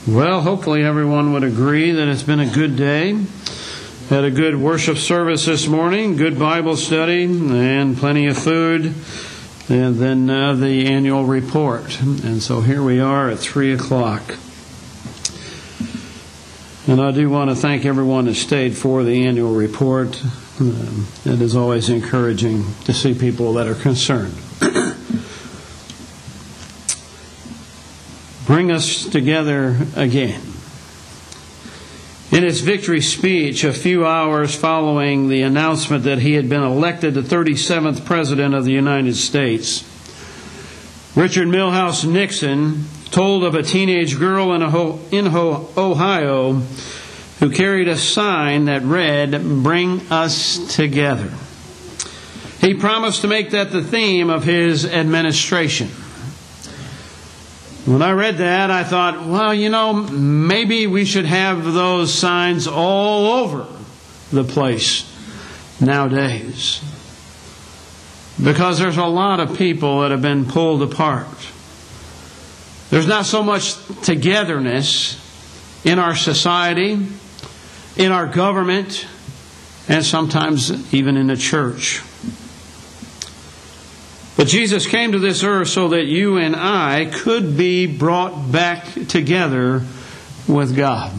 Well, hopefully everyone would agree that it's been a good day. Had a good worship service this morning, good Bible study, and plenty of food, and then the annual report. And so here we are at 3 o'clock. And I do want to thank everyone that stayed for the annual report. It is always encouraging to see people that are concerned. Bring us together again. In his victory speech, a few hours following the announcement that he had been elected the 37th President of the United States, Richard Milhous Nixon told of a teenage girl in Ohio who carried a sign that read, "Bring us together." He promised to make that the theme of his administration. When I read that, I thought, well, maybe we should have those signs all over the place nowadays. Because there's a lot of people that have been pulled apart. There's not so much togetherness in our society, in our government, and sometimes even in the church. But Jesus came to this earth so that you and I could be brought back together with God.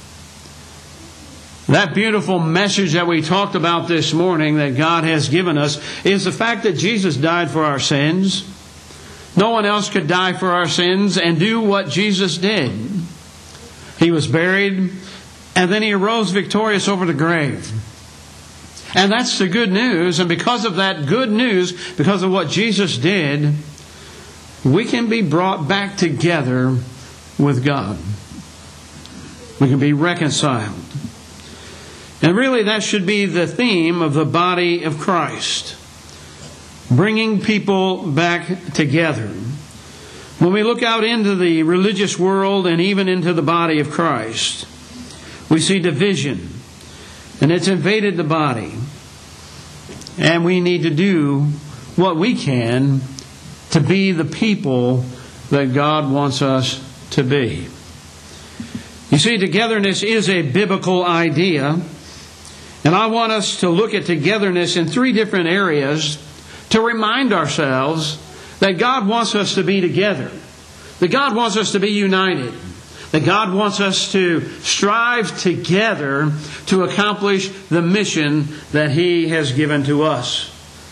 That beautiful message that we talked about this morning that God has given us is the fact that Jesus died for our sins. No one else could die for our sins and do what Jesus did. He was buried, and then He arose victorious over the grave. And that's the good news. And because of that good news, because of what Jesus did, we can be brought back together with God. We can be reconciled. And really that should be the theme of the body of Christ. Bringing people back together. When we look out into the religious world and even into the body of Christ, we see division. And it's invaded the body. And we need to do what we can to be the people that God wants us to be. You see, togetherness is a biblical idea. And I want us to look at togetherness in 3 different areas to remind ourselves that God wants us to be together. That God wants us to be united. That God wants us to strive together to accomplish the mission that He has given to us.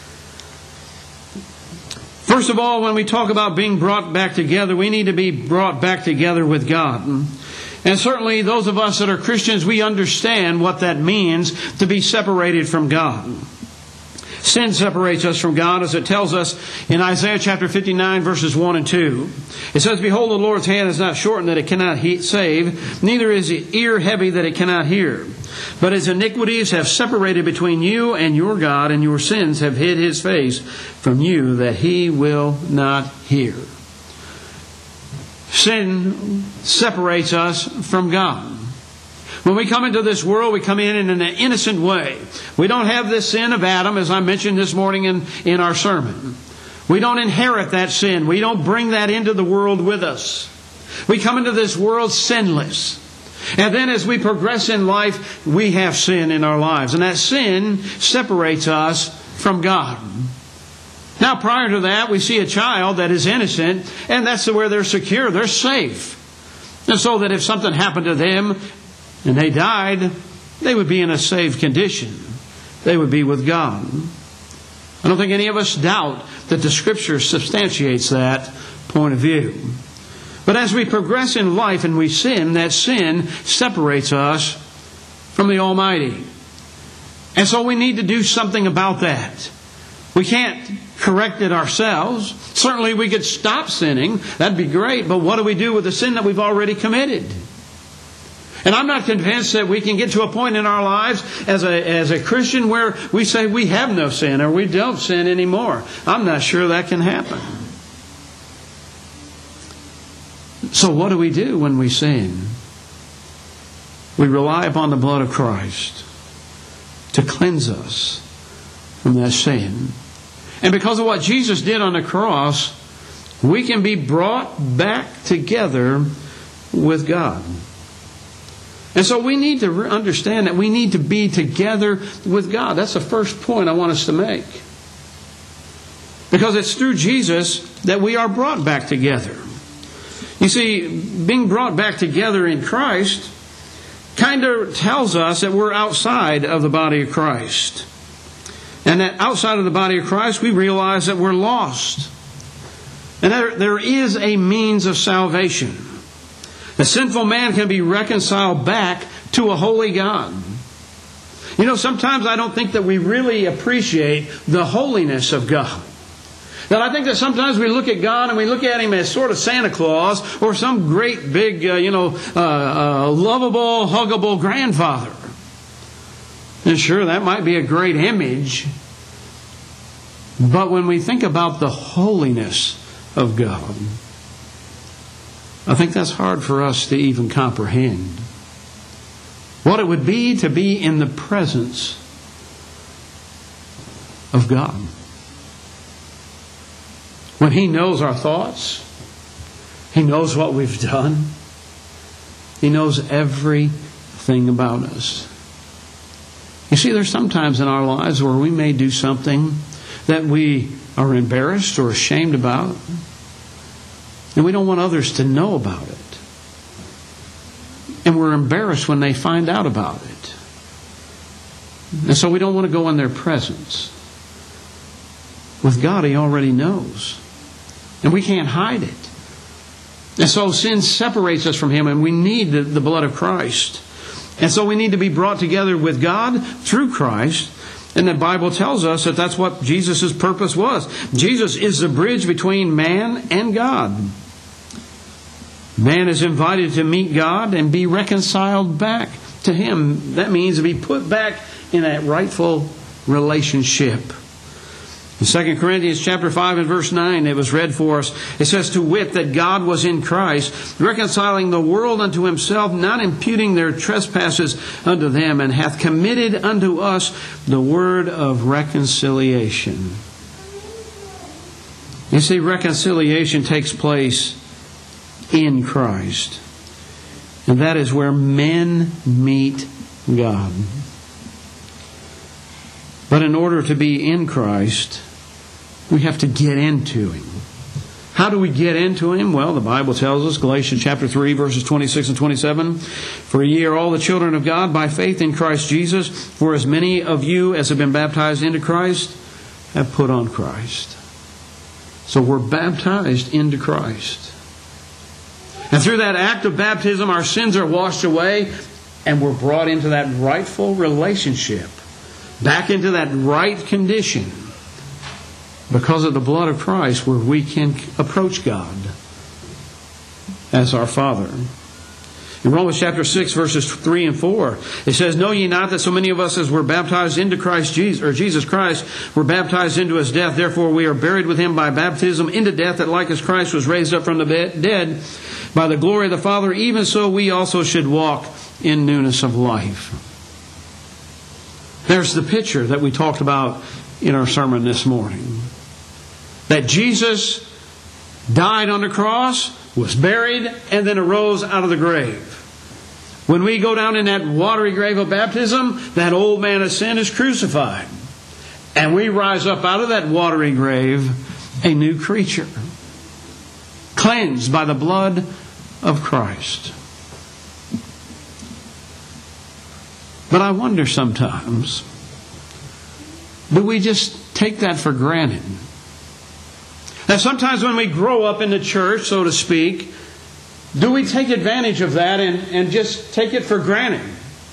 First of all, when we talk about being brought back together, we need to be brought back together with God. And certainly those of us that are Christians, we understand what that means to be separated from God. Sin separates us from God, as it tells us in Isaiah chapter 59, verses 1 and 2. It says, "Behold, the Lord's hand is not shortened that it cannot save, neither is His ear heavy that it cannot hear. But His iniquities have separated between you and your God, and your sins have hid His face from you that He will not hear." Sin separates us from God. When we come into this world, we come in an innocent way. We don't have this sin of Adam, as I mentioned this morning in our sermon. We don't inherit that sin. We don't bring that into the world with us. We come into this world sinless. And then as we progress in life, we have sin in our lives. And that sin separates us from God. Now, prior to that, we see a child that is innocent, and that's where they're secure. They're safe. And so that if something happened to them, and they died, they would be in a saved condition. They would be with God. I don't think any of us doubt that the Scripture substantiates that point of view. But as we progress in life and we sin, that sin separates us from the Almighty. And so we need to do something about that. We can't correct it ourselves. Certainly we could stop sinning. That'd be great. But what do we do with the sin that we've already committed? And I'm not convinced that we can get to a point in our lives as a Christian where we say we have no sin or we don't sin anymore. I'm not sure that can happen. So what do we do when we sin? We rely upon the blood of Christ to cleanse us from that sin. And because of what Jesus did on the cross, we can be brought back together with God. And so we need to understand that we need to be together with God. That's the first point I want us to make. Because it's through Jesus that we are brought back together. You see, being brought back together in Christ kind of tells us that we're outside of the body of Christ. And that outside of the body of Christ, we realize that we're lost. And there is a means of salvation. The sinful man can be reconciled back to a holy God. You know, sometimes I don't think that we really appreciate the holiness of God. That I think that sometimes we look at God and we look at Him as sort of Santa Claus or some great big, lovable, huggable grandfather. And sure, that might be a great image. But when we think about the holiness of God, I think that's hard for us to even comprehend. What it would be to be in the presence of God. When He knows our thoughts, He knows what we've done, He knows everything about us. You see, there's sometimes in our lives where we may do something that we are embarrassed or ashamed about, and we don't want others to know about it. And we're embarrassed when they find out about it. And so we don't want to go in their presence. With God, He already knows. And we can't hide it. And so sin separates us from Him, and we need the blood of Christ. And so we need to be brought together with God through Christ. And the Bible tells us that that's what Jesus' purpose was. Jesus is the bridge between man and God. Man is invited to meet God and be reconciled back to Him. That means to be put back in that rightful relationship. In 2 Corinthians chapter 5 and verse 9, it was read for us. It says, "To wit, that God was in Christ, reconciling the world unto Himself, not imputing their trespasses unto them, and hath committed unto us the word of reconciliation." You see, reconciliation takes place in Christ. And that is where men meet God. But in order to be in Christ, we have to get into Him. How do we get into Him? Well, the Bible tells us, Galatians chapter 3, verses 26 and 27, "For ye are all the children of God by faith in Christ Jesus. For as many of you as have been baptized into Christ have put on Christ." So we're baptized into Christ. And through that act of baptism, our sins are washed away, and we're brought into that rightful relationship, back into that right condition, because of the blood of Christ, where we can approach God as our Father. In Romans chapter 6, verses 3 and 4, it says, "Know ye not that so many of us as were baptized into Christ Jesus, or Jesus Christ, were baptized into His death? Therefore we are buried with Him by baptism into death, that like as Christ was raised up from the dead by the glory of the Father, even so we also should walk in newness of life." There's the picture that we talked about in our sermon this morning. That Jesus died on the cross, was buried, and then arose out of the grave. When we go down in that watery grave of baptism, that old man of sin is crucified. And we rise up out of that watery grave a new creature, cleansed by the blood of Christ. But I wonder sometimes, do we just take that for granted? Now sometimes when we grow up in the church, so to speak, do we take advantage of that and just take it for granted?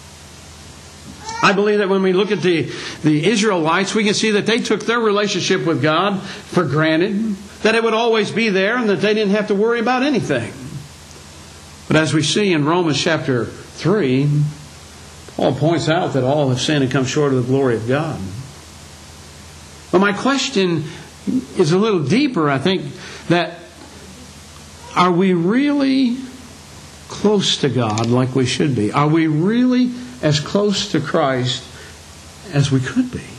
I believe that when we look at the Israelites, we can see that they took their relationship with God for granted, that it would always be there and that they didn't have to worry about anything. But as we see in Romans chapter 3, Paul points out that all have sinned and come short of the glory of God. But my question is a little deeper, I think, that are we really close to God like we should be? Are we really as close to Christ as we could be?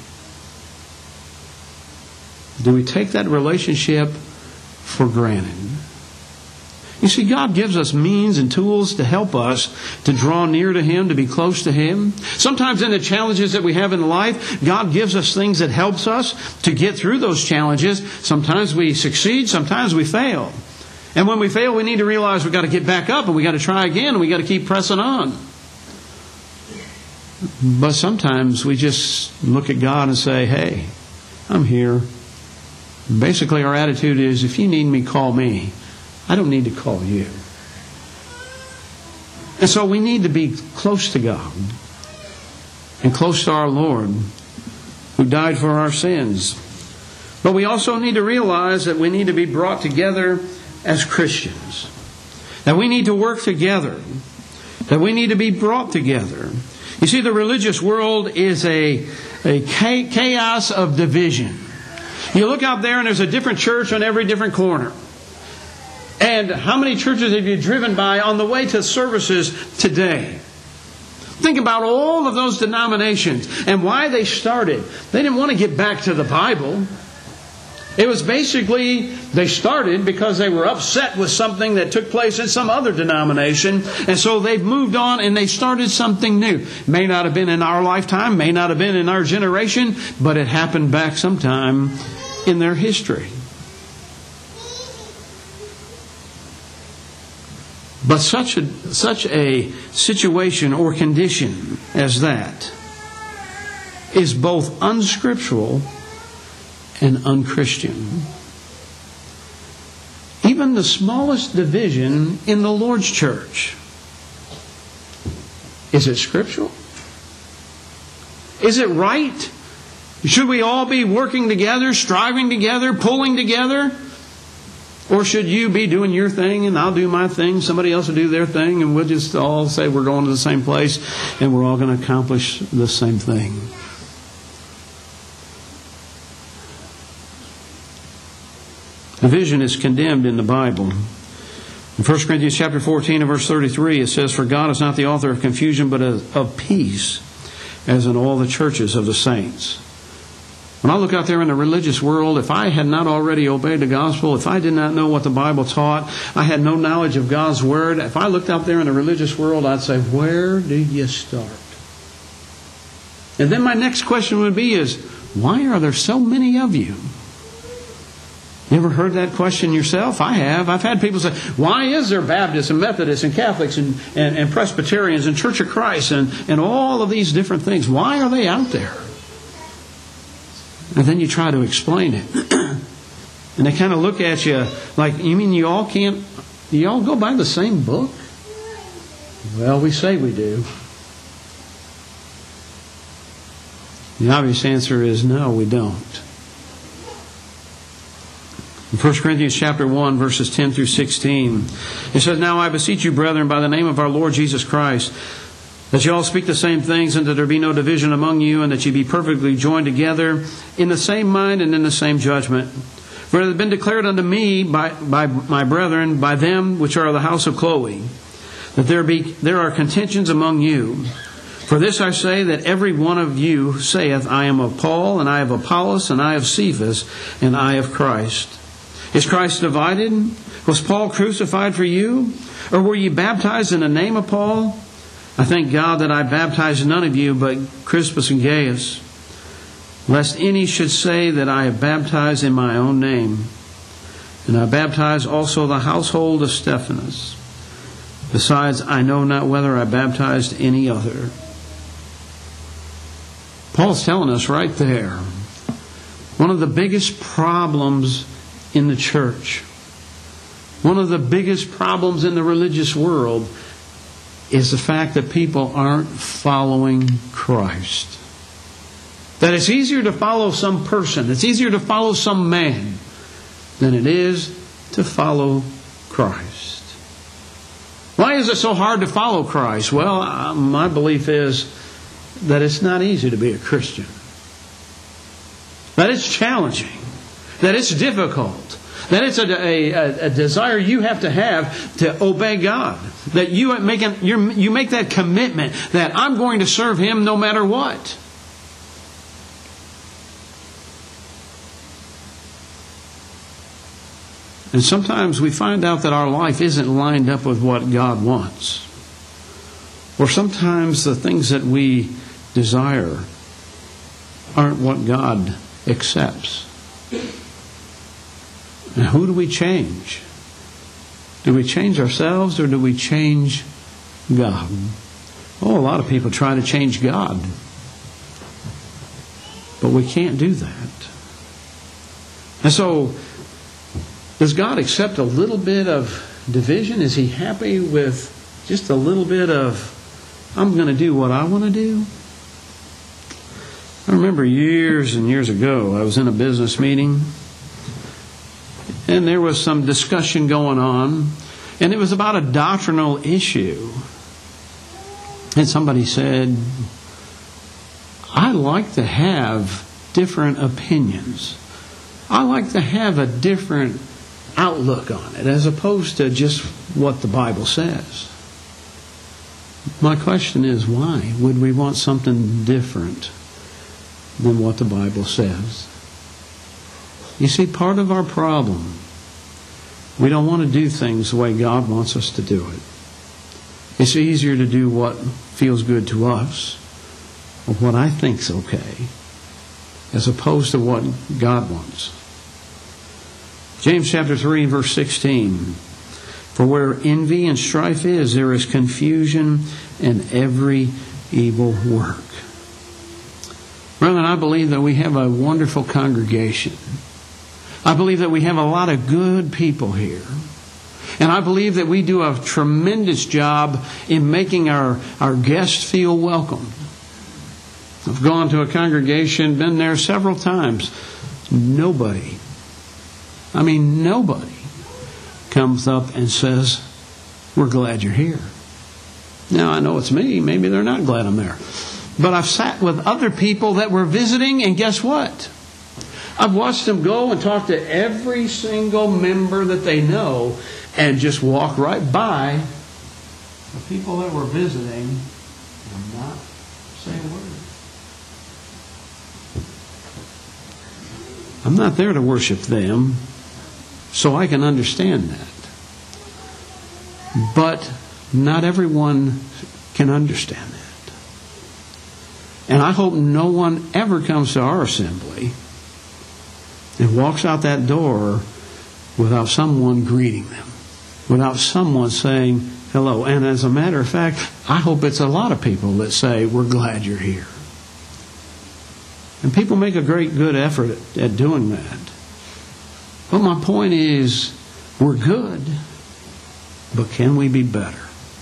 Do we take that relationship for granted? You see, God gives us means and tools to help us to draw near to Him, to be close to Him. Sometimes in the challenges that we have in life, God gives us things that helps us to get through those challenges. Sometimes we succeed, sometimes we fail. And when we fail, we need to realize we've got to get back up and we've got to try again and we've got to keep pressing on. But sometimes we just look at God and say, hey, I'm here. Basically, our attitude is, if you need me, call me. I don't need to call you. And so we need to be close to God and close to our Lord who died for our sins. But we also need to realize that we need to be brought together as Christians. That we need to work together. That we need to be brought together. You see, the religious world is a chaos of division. You look out there and there's a different church on every different corner. And how many churches have you driven by on the way to services today? Think about all of those denominations and why they started. They didn't want to get back to the Bible. It was basically, they started because they were upset with something that took place in some other denomination. And so they've moved on and they started something new. May not have been in our lifetime, may not have been in our generation, but it happened back sometime in their history. But such a situation or condition as that is both unscriptural and unchristian. Even the smallest division in the Lord's church, is it scriptural? Is it right? Should we all be working together, striving together, pulling together? Or should you be doing your thing and I'll do my thing, somebody else will do their thing, and we'll just all say we're going to the same place and we're all going to accomplish the same thing? Division is condemned in the Bible. In 1 Corinthians chapter 14 and verse 33, it says, "For God is not the author of confusion, but of peace, as in all the churches of the saints." When I look out there in the religious world, if I had not already obeyed the gospel, if I did not know what the Bible taught, I had no knowledge of God's Word, if I looked out there in the religious world, I'd say, where do you start? And then my next question would be is, why are there so many of you? You ever heard that question yourself? I have. I've had people say, why is there Baptists and Methodists and Catholics and Presbyterians and Church of Christ and all of these different things? Why are they out there? And then you try to explain it. And they kind of look at you like, you mean you all go by the same book? Well, we say we do. The obvious answer is no, we don't. In 1 Corinthians chapter 1, verses 10 through 16, it says, "Now I beseech you, brethren, by the name of our Lord Jesus Christ, that you all speak the same things, and that there be no division among you, and that you be perfectly joined together in the same mind and in the same judgment. For it hath been declared unto me by my brethren, by them which are of the house of Chloe, that there are contentions among you. For this I say, that every one of you saith, I am of Paul, and I of Apollos, and I of Cephas, and I of Christ. Is Christ divided? Was Paul crucified for you? Or were ye baptized in the name of Paul? I thank God that I baptized none of you but Crispus and Gaius, lest any should say that I have baptized in my own name. And I baptized also the household of Stephanas. Besides, I know not whether I baptized any other." Paul's telling us right there, one of the biggest problems in the church, one of the biggest problems in the religious world, is the fact that people aren't following Christ. That it's easier to follow some person, it's easier to follow some man, than it is to follow Christ. Why is it so hard to follow Christ? Well, my belief is that it's not easy to be a Christian. That it's challenging. That it's difficult. That it's a desire you have to obey God. That you make that commitment that I'm going to serve Him no matter what. And sometimes we find out that our life isn't lined up with what God wants. Or sometimes the things that we desire aren't what God accepts. And who do we change? Do we change ourselves or do we change God? Oh, a lot of people try to change God. But we can't do that. And so, does God accept a little bit of division? Is He happy with just a little bit of, I'm going to do what I want to do? I remember years and years ago, I was in a business meeting, and there was some discussion going on, and it was about a doctrinal issue. And somebody said, I like to have different opinions. I like to have a different outlook on it, as opposed to just what the Bible says. My question is, why would we want something different than what the Bible says? You see, part of our problem, we don't want to do things the way God wants us to do it. It's easier to do what feels good to us, or what I think's okay, as opposed to what God wants. James chapter 3, verse 16. For where envy and strife is, there is confusion and every evil work. Brethren, I believe that we have a wonderful congregation. I believe that we have a lot of good people here. And I believe that we do a tremendous job in making our guests feel welcome. I've gone to a congregation, been there several times. Nobody comes up and says, we're glad you're here. Now, I know it's me. Maybe they're not glad I'm there. But I've sat with other people that were visiting, and guess what? I've watched them go and talk to every single member that they know and just walk right by the people that were visiting and not say a word. I'm not there to worship them, so I can understand that. But not everyone can understand that. And I hope no one ever comes to our assembly and walks out that door without someone greeting them, without someone saying hello. And as a matter of fact, I hope it's a lot of people that say, we're glad you're here. And people make a great good effort at doing that. But my point is, we're good, but can we be better?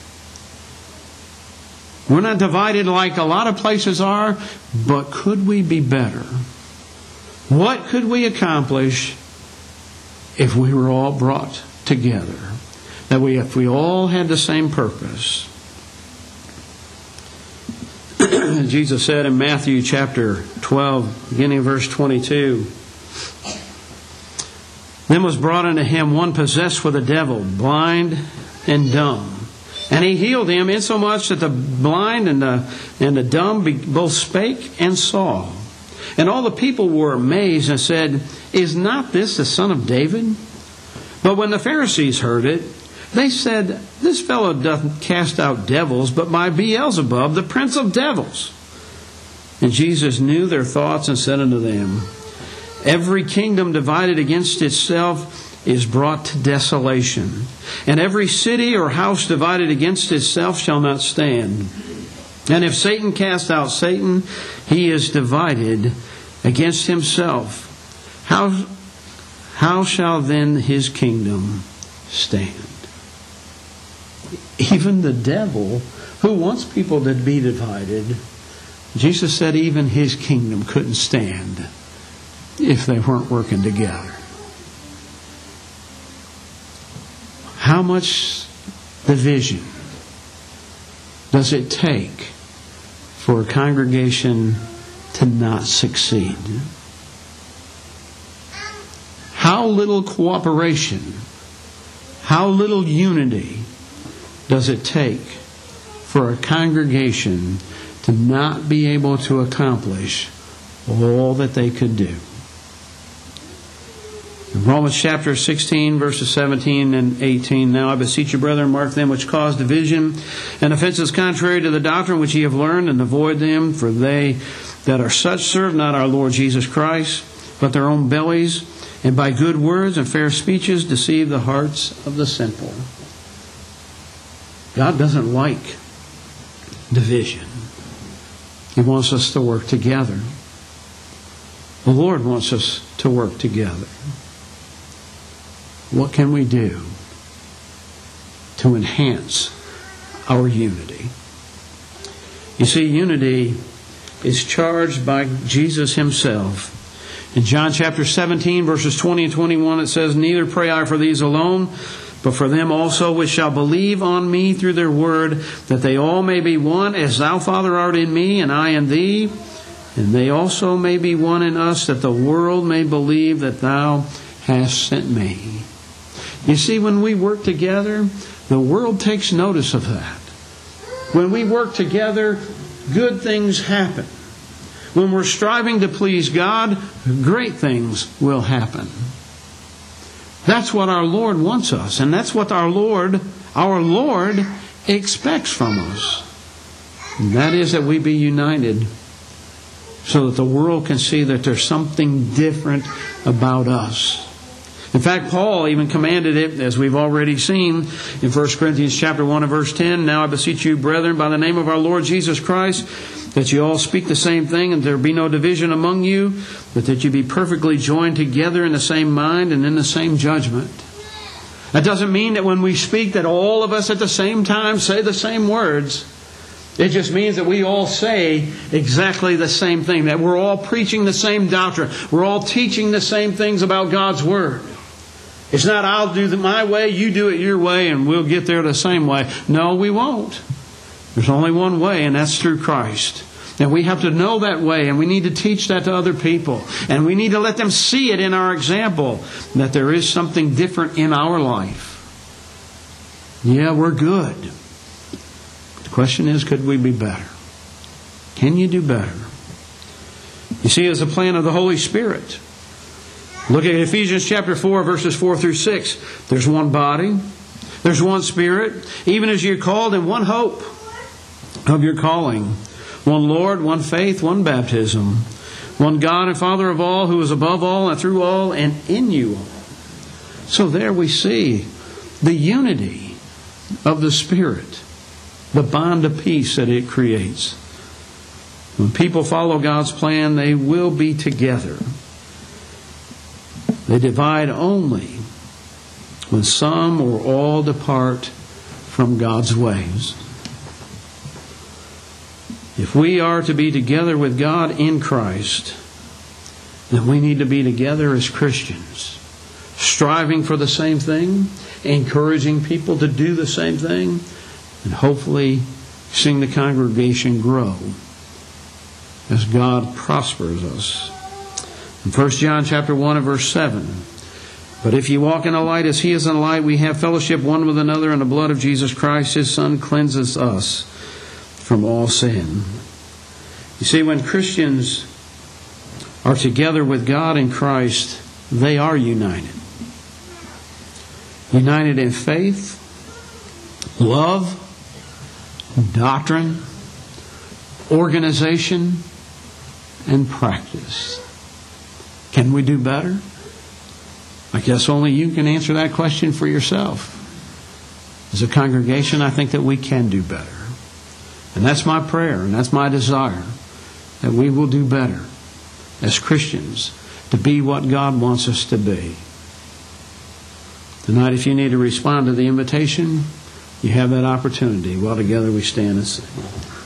We're not divided like a lot of places are, but could we be better? What could we accomplish if we were all brought together? If we all had the same purpose? Jesus said in Matthew chapter 12, beginning of verse 22, Then was brought unto him one possessed with a devil, blind and dumb. And he healed him insomuch that the blind and the dumb both spake and saw. And all the people were amazed and said, Is not this the son of David? But when the Pharisees heard it, they said, This fellow doth cast out devils, but by Beelzebub, the prince of devils. And Jesus knew their thoughts and said unto them, Every kingdom divided against itself is brought to desolation, and every city or house divided against itself shall not stand. And if Satan cast out Satan, he is divided against himself. How shall then his kingdom stand? Even the devil, who wants people to be divided, Jesus said even his kingdom couldn't stand if they weren't working together. How much division does it take for a congregation to not succeed? How little cooperation, how little unity does it take for a congregation to not be able to accomplish all that they could do? Romans chapter 16, verses 17 and 18. Now I beseech you, brethren, mark them which cause division and offenses contrary to the doctrine which ye have learned, and avoid them, for they that are such serve not our Lord Jesus Christ, but their own bellies, and by good words and fair speeches deceive the hearts of the simple. God doesn't like division. He wants us to work together. The Lord wants us to work together. What can we do to enhance our unity? You see, unity is charged by Jesus Himself. In John chapter 17, verses 20 and 21, it says, Neither pray I for these alone, but for them also which shall believe on me through their word, that they all may be one, as thou, Father, art in me, and I in thee, and they also may be one in us, that the world may believe that thou hast sent me. You see, when we work together, the world takes notice of that. When we work together, good things happen. When we're striving to please God, great things will happen. That's what our Lord wants us, and that's what our Lord expects from us. And that is that we be united so that the world can see that there's something different about us. In fact, Paul even commanded it, as we've already seen in 1 Corinthians chapter 1 and verse 10. Now I beseech you, brethren, by the name of our Lord Jesus Christ, that you all speak the same thing, and there be no division among you, but that you be perfectly joined together in the same mind and in the same judgment. That doesn't mean that when we speak that all of us at the same time say the same words. It just means that we all say exactly the same thing, that we're all preaching the same doctrine. We're all teaching the same things about God's Word. It's not, I'll do it my way, you do it your way, and we'll get there the same way. No, we won't. There's only one way, and that's through Christ. And we have to know that way, and we need to teach that to other people. And we need to let them see it in our example, that there is something different in our life. Yeah, we're good. The question is, could we be better? Can you do better? You see, it's a plan of the Holy Spirit. Look at Ephesians chapter 4, verses 4 through 6. There's one body. There's one Spirit. Even as you're called in one hope of your calling. One Lord, one faith, one baptism. One God and Father of all, who is above all and through all and in you all. So there we see the unity of the Spirit. The bond of peace that it creates. When people follow God's plan, they will be together. They divide only when some or all depart from God's ways. If we are to be together with God in Christ, then we need to be together as Christians, striving for the same thing, encouraging people to do the same thing, and hopefully seeing the congregation grow as God prospers us. In 1 John chapter 1 and verse 7, But if ye walk in the light as He is in the light, we have fellowship one with another, and the blood of Jesus Christ, His Son, cleanses us from all sin. You see, when Christians are together with God in Christ, they are united. United in faith, love, doctrine, organization, and practice. Can we do better? I guess only you can answer that question for yourself. As a congregation, I think that we can do better. And that's my prayer, and that's my desire, that we will do better as Christians to be what God wants us to be. Tonight, if you need to respond to the invitation, you have that opportunity. While together we stand and sing.